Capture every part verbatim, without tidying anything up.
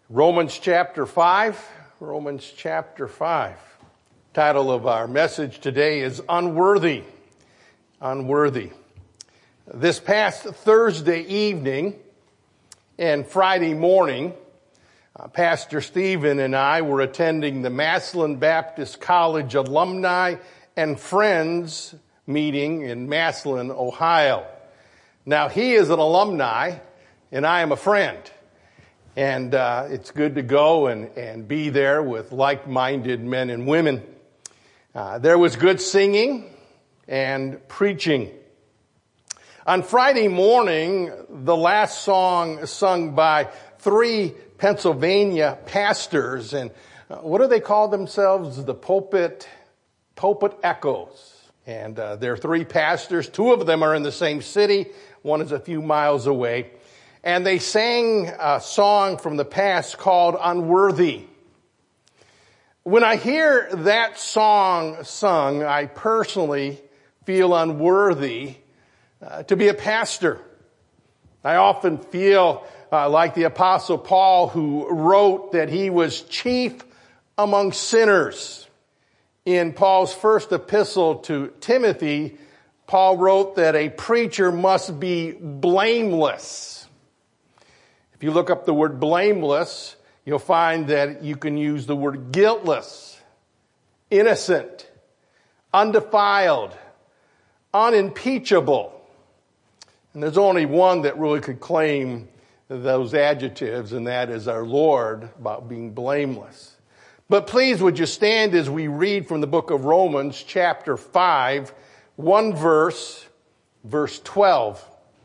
Romans chapter five, Romans chapter five. Title of our message today is Unworthy, Unworthy. This past Thursday evening and Friday morning, uh, Pastor Stephen and I were attending the Massillon Baptist College Alumni and Friends meeting in Massillon, Ohio. Now, he is an alumni and I am a friend. And uh, it's good to go and, and be there with like-minded men and women. Uh, there was good singing and preaching. On Friday morning, the last song sung by three Pennsylvania pastors, and uh, what do they call themselves? The pulpit, pulpit echoes. And uh, there are three pastors. Two of them are in the same city. One is a few miles away. And they sang a song from the past called Unworthy. When I hear that song sung, I personally feel unworthy uh, to be a pastor. I often feel uh, like the Apostle Paul, who wrote that he was chief among sinners. In Paul's first epistle to Timothy, Paul wrote that a preacher must be blameless. If you look up the word blameless, you'll find that you can use the word guiltless, innocent, undefiled, unimpeachable. And there's only one that really could claim those adjectives, and that is our Lord, about being blameless. But please, would you stand as we read from the book of Romans, chapter five, one verse, verse twelve.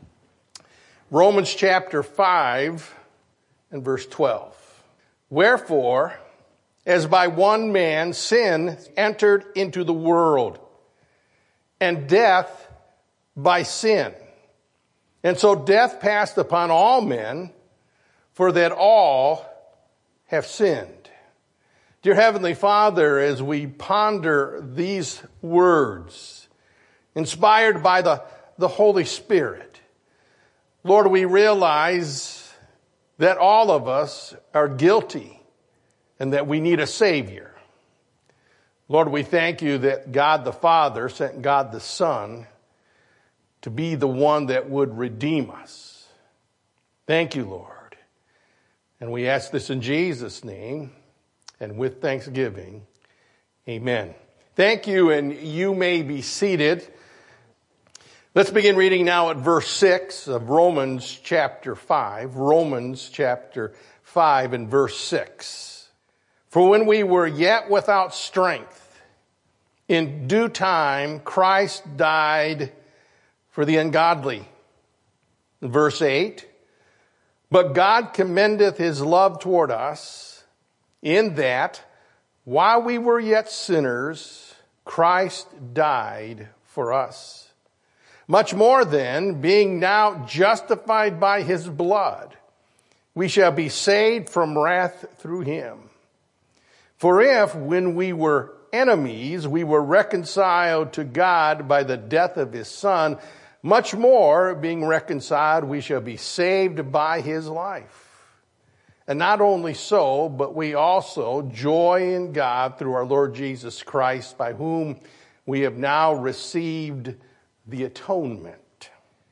Romans chapter five and verse twelve. Wherefore, as by one man sin entered into the world, and death by sin. And so death passed upon all men, for that all have sinned. Dear Heavenly Father, as we ponder these words, inspired by the, the Holy Spirit, Lord, we realize that all of us are guilty and that we need a Savior. Lord, we thank you that God the Father sent God the Son to be the one that would redeem us. Thank you, Lord. And we ask this in Jesus' name and with thanksgiving. Amen. Thank you, and you may be seated. Let's begin reading now at verse six of Romans chapter five. Romans chapter five and verse six. For when we were yet without strength, in due time Christ died for the ungodly. Verse eight. But God commendeth his love toward us, in that, while we were yet sinners, Christ died for us. Much more then, being now justified by his blood, we shall be saved from wrath through him. For if, when we were enemies, we were reconciled to God by the death of his Son, much more, being reconciled, we shall be saved by his life. And not only so, but we also joy in God through our Lord Jesus Christ, by whom we have now received the atonement.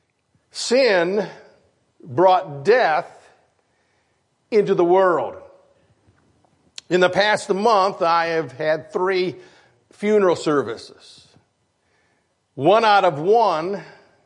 Sin brought death into the world. In the past month, I have had three funeral services. One out of one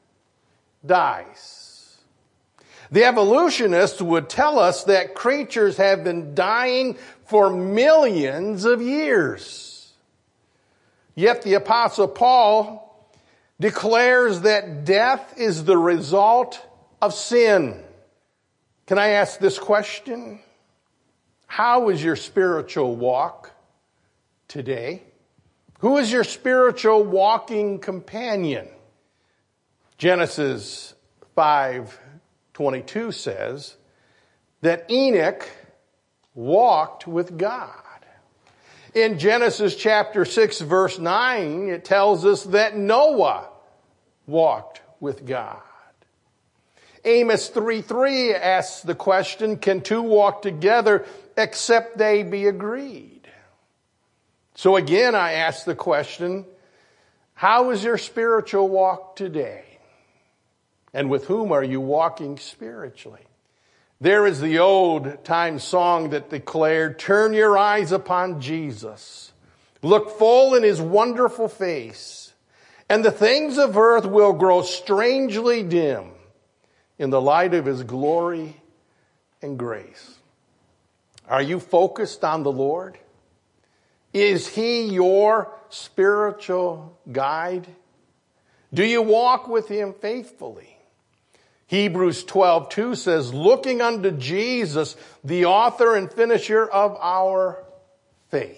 dies. The evolutionists would tell us that creatures have been dying for millions of years. Yet the Apostle Paul declares that death is the result of sin. Can I ask this question? How is your spiritual walk today? Who is your spiritual walking companion? Genesis five twenty-two says that Enoch walked with God. In Genesis chapter six, verse nine, it tells us that Noah walked with God. Amos three three asks the question, can two walk together except they be agreed? So again, I ask the question, how is your spiritual walk today? And with whom are you walking spiritually? There is the old time song that declared, turn your eyes upon Jesus. Look full in his wonderful face, and the things of earth will grow strangely dim in the light of his glory and grace. Are you focused on the Lord? Is he your spiritual guide? Do you walk with him faithfully? Hebrews twelve two says, looking unto Jesus, the author and finisher of our faith.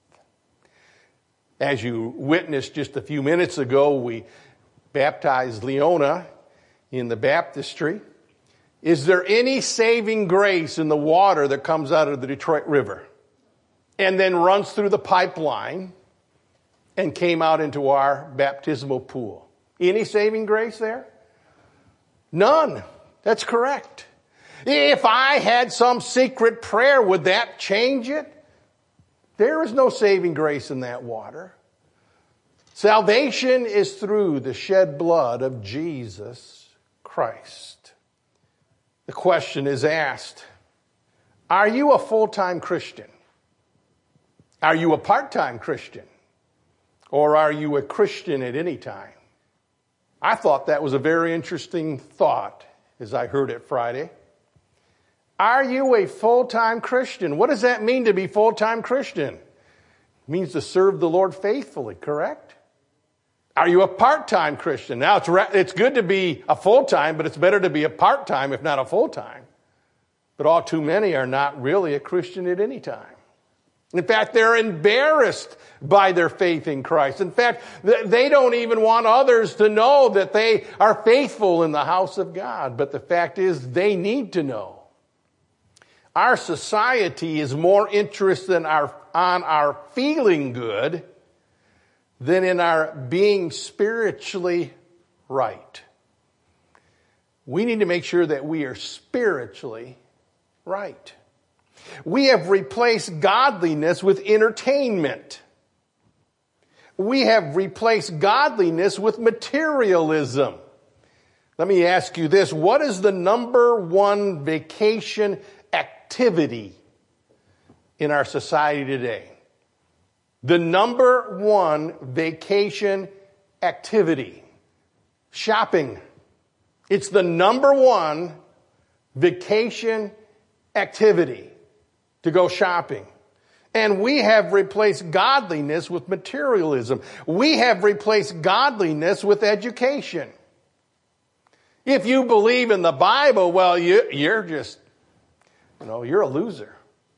As you witnessed just a few minutes ago, we baptized Leona in the baptistry. Is there any saving grace in the water that comes out of the Detroit River and then runs through the pipeline and came out into our baptismal pool? Any saving grace there? None. That's correct. If I had some secret prayer, would that change it? There is no saving grace in that water. Salvation is through the shed blood of Jesus Christ. The question is asked, are you a full-time Christian? Are you a part-time Christian? Or are you a Christian at any time? I thought that was a very interesting thought as I heard it Friday. Are you a full-time Christian? What does that mean to be full-time Christian? It means to serve the Lord faithfully, correct? Are you a part-time Christian? Now, it's, re- it's good to be a full-time, but it's better to be a part-time if not a full-time. But all too many are not really a Christian at any time. In fact, they're embarrassed by their faith in Christ. In fact, they don't even want others to know that they are faithful in the house of God. But the fact is, they need to know. Our society is more interested in our, on our feeling good than in our being spiritually right. We need to make sure that we are spiritually right. We have replaced godliness with entertainment. We have replaced godliness with materialism. Let me ask you this. What is the number one vacation activity in our society today? The number one vacation activity. Shopping. It's the number one vacation activity. To go shopping. And we have replaced godliness with materialism. We have replaced godliness with education. If you believe in the Bible, well, you, you're just, you know, you're a loser.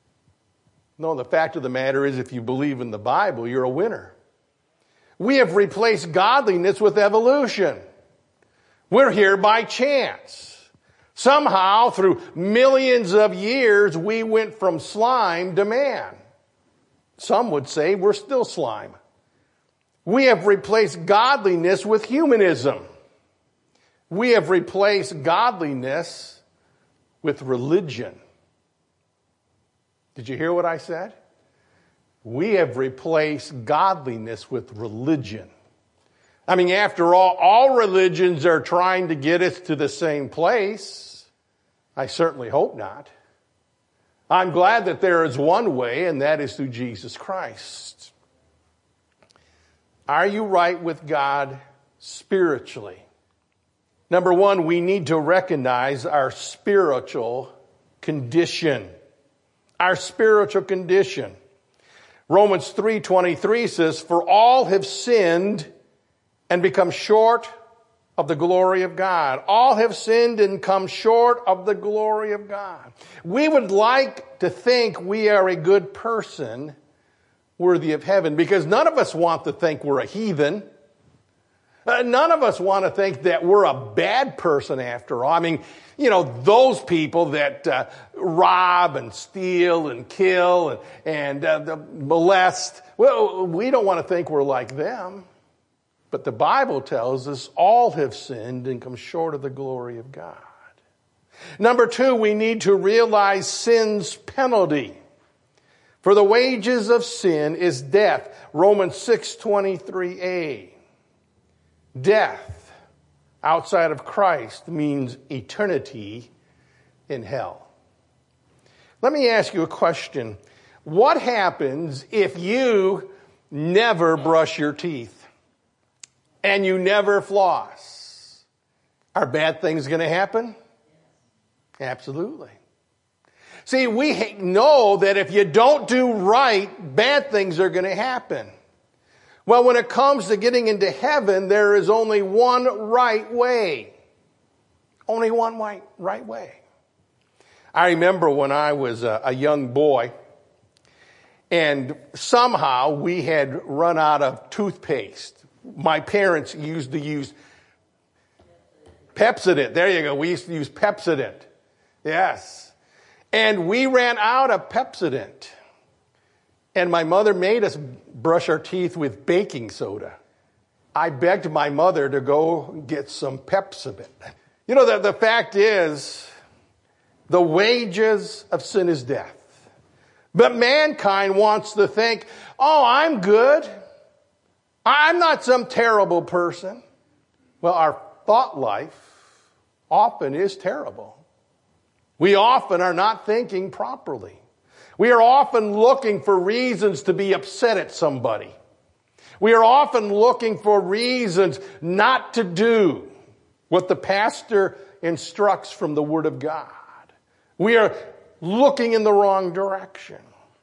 No, the fact of the matter is if you believe in the Bible, you're a winner. We have replaced godliness with evolution. We're here by chance. Somehow, through millions of years, we went from slime to man. Some would say we're still slime. We have replaced godliness with humanism. We have replaced godliness with religion. Did you hear what I said? We have replaced godliness with religion. I mean, after all, all religions are trying to get us to the same place. I certainly hope not. I'm glad that there is one way, and that is through Jesus Christ. Are you right with God spiritually? Number one, we need to recognize our spiritual condition. Our spiritual condition. Romans three twenty-three says, for all have sinned and become short of the glory of God. All have sinned and come short of the glory of God. We would like to think we are a good person worthy of heaven because none of us want to think we're a heathen. Uh, none of us want to think that we're a bad person after all. I mean, you know, those people that uh, rob and steal and kill and, and uh, the molest, well, we don't want to think we're like them. But the Bible tells us all have sinned and come short of the glory of God. Number two, we need to realize sin's penalty. For the wages of sin is death. Romans six twenty-three a. Death outside of Christ means eternity in hell. Let me ask you a question. What happens if you never brush your teeth and you never floss? Are bad things going to happen? Absolutely. See, we know that if you don't do right, bad things are going to happen. Well, when it comes to getting into heaven, there is only one right way. Only one right, right way. I remember when I was a, a young boy, and somehow we had run out of toothpaste. My parents used to use Pepsodent. There you go. We used to use Pepsodent. Yes. And we ran out of Pepsodent. And my mother made us brush our teeth with baking soda. I begged my mother to go get some Pepsodent. You know, the, the fact is, the wages of sin is death. But mankind wants to think, oh, I'm good. I'm not some terrible person. Well, our thought life often is terrible. We often are not thinking properly. We are often looking for reasons to be upset at somebody. We are often looking for reasons not to do what the pastor instructs from the Word of God. We are looking in the wrong direction.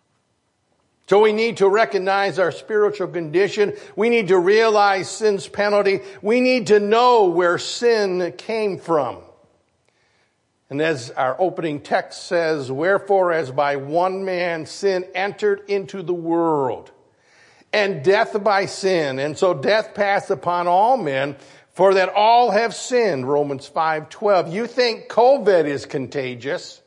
So we need to recognize our spiritual condition. We need to realize sin's penalty. We need to know where sin came from. And as our opening text says, wherefore as by one man sin entered into the world, and death by sin, and so death passed upon all men, for that all have sinned, Romans five twelve. You think COVID is contagious?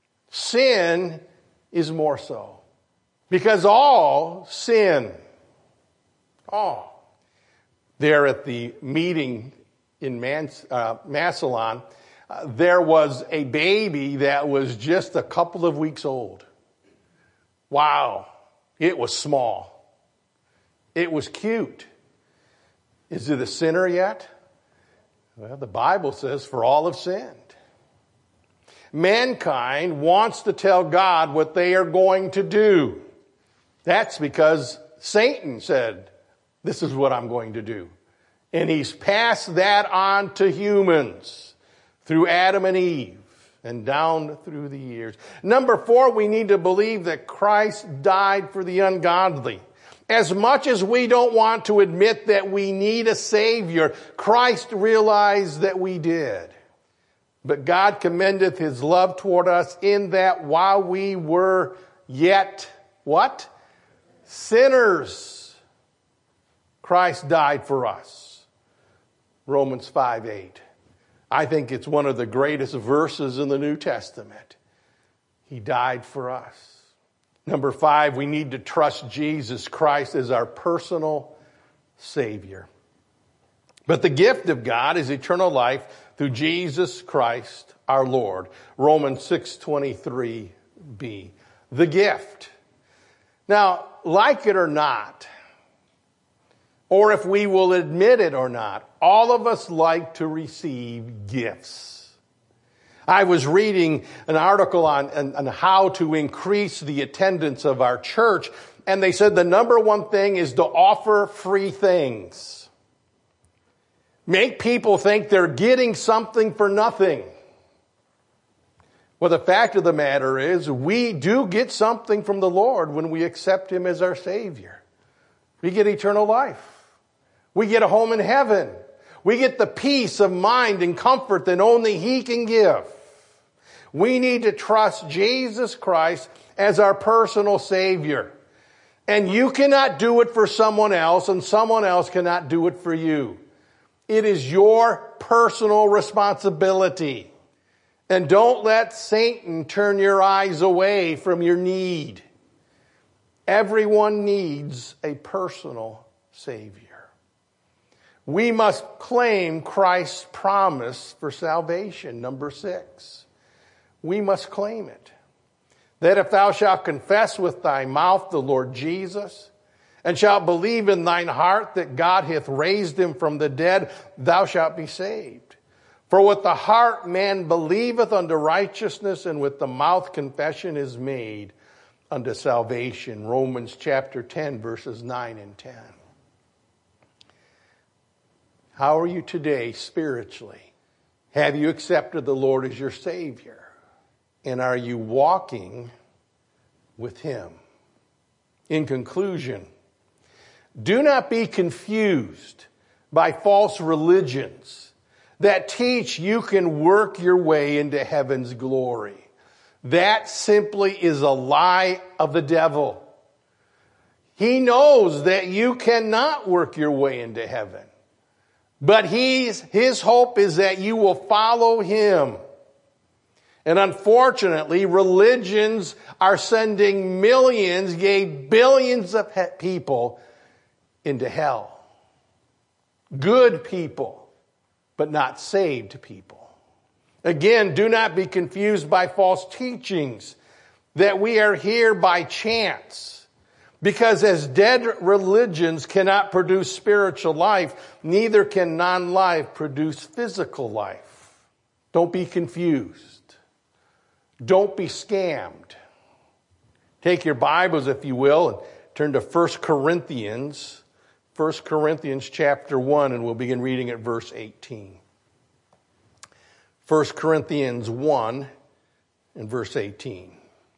Sin is more so. Because all sin. All. There at the meeting in Mans, uh, Massillon, uh, there was a baby that was just a couple of weeks old. Wow. It was small. It was cute. Is it a sinner yet? Well, the Bible says, for all have sinned. Mankind wants to tell God what they are going to do. That's because Satan said, this is what I'm going to do. And he's passed that on to humans through Adam and Eve and down through the years. Number four, we need to believe that Christ died for the ungodly. As much as we don't want to admit that we need a Savior, Christ realized that we did. But God commendeth his love toward us in that while we were yet, what? Sinners, Christ died for us. Romans five eight. I think it's one of the greatest verses in the New Testament. He died for us. Number five, we need to trust Jesus Christ as our personal Savior. But the gift of God is eternal life through Jesus Christ our Lord. Romans six twenty-three b. The gift. Now, like it or not, or if we will admit it or not, all of us like to receive gifts. I was reading an article on, on, on how to increase the attendance of our church, and they said the number one thing is to offer free things. Make people think they're getting something for nothing. Well, the fact of the matter is we do get something from the Lord when we accept him as our Savior. We get eternal life. We get a home in heaven. We get the peace of mind and comfort that only he can give. We need to trust Jesus Christ as our personal Savior. And you cannot do it for someone else, and someone else cannot do it for you. It is your personal responsibility. And don't let Satan turn your eyes away from your need. Everyone needs a personal Savior. We must claim Christ's promise for salvation. Number six. we must claim it. That if thou shalt confess with thy mouth the Lord Jesus, and shalt believe in thine heart that God hath raised him from the dead, thou shalt be saved. For with the heart man believeth unto righteousness, and with the mouth confession is made unto salvation. Romans chapter ten, verses nine and ten. How are you today spiritually? Have you accepted the Lord as your Savior? And are you walking with him? In conclusion, do not be confused by false religions that teach you can work your way into heaven's glory. That simply is a lie of the devil. He knows that you cannot work your way into heaven. But he's, his hope is that you will follow him. And unfortunately, religions are sending millions, yea, billions of people into hell. Good people, but not saved people. Again, do not be confused by false teachings that we are here by chance. Because as dead religions cannot produce spiritual life, neither can non-life produce physical life. Don't be confused. Don't be scammed. Take your Bibles, if you will, and turn to First Corinthians. First Corinthians chapter one, and we'll begin reading at verse eighteen. First Corinthians one and verse eighteen.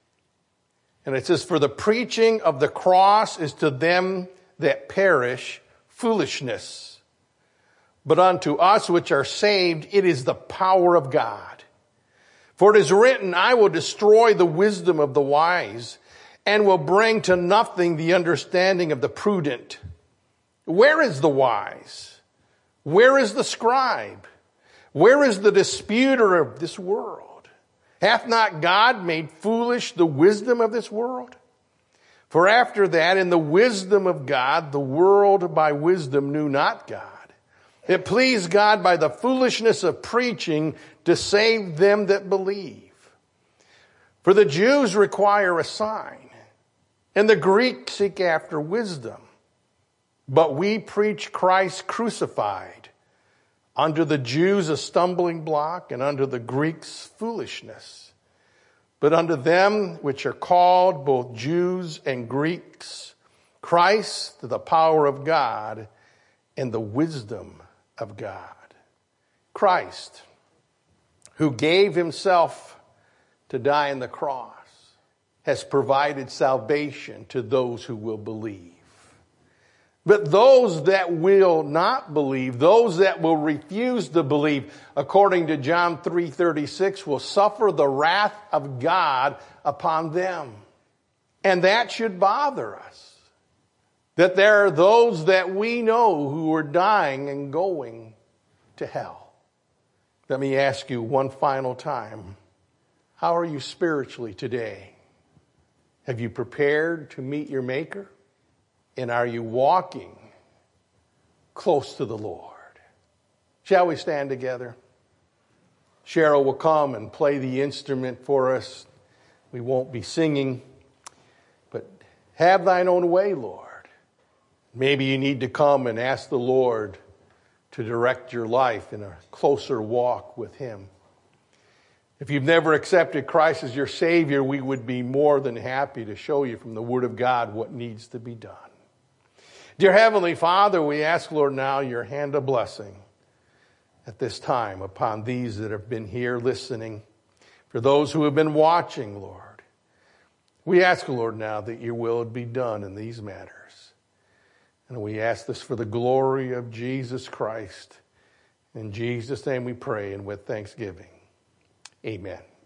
And it says, for the preaching of the cross is to them that perish foolishness. But unto us which are saved, it is the power of God. For it is written, I will destroy the wisdom of the wise, and will bring to nothing the understanding of the prudent. Where is the wise? Where is the scribe? Where is the disputer of this world? Hath not God made foolish the wisdom of this world? For after that, in the wisdom of God, the world by wisdom knew not God. It pleased God by the foolishness of preaching to save them that believe. For the Jews require a sign, and the Greeks seek after wisdom. But we preach Christ crucified, unto the Jews a stumbling block, and unto the Greeks foolishness. But unto them which are called, both Jews and Greeks, Christ, the power of God, and the wisdom of God. Christ, who gave himself to die on the cross, has provided salvation to those who will believe. But those that will not believe, those that will refuse to believe, according to John three thirty-six, will suffer the wrath of God upon them. And that should bother us. That there are those that we know who are dying and going to hell. Let me ask you one final time. How are you spiritually today? Have you prepared to meet your Maker? And are you walking close to the Lord? Shall we stand together? Cheryl will come and play the instrument for us. We won't be singing, but have thine own way, Lord. Maybe you need to come and ask the Lord to direct your life in a closer walk with him. If you've never accepted Christ as your Savior, we would be more than happy to show you from the Word of God what needs to be done. Dear Heavenly Father, we ask, Lord, now your hand of blessing at this time upon these that have been here listening, for those who have been watching, Lord. We ask, Lord, now that your will would be done in these matters. And we ask this for the glory of Jesus Christ. In Jesus' name we pray, and with thanksgiving. Amen.